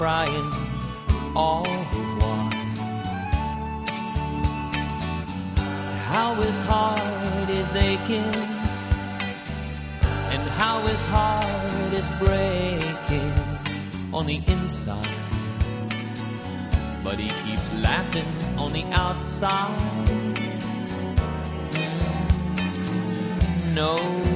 crying all the while. How his heart is aching, and how his heart is breaking on the inside, but he keeps laughing on the outside. No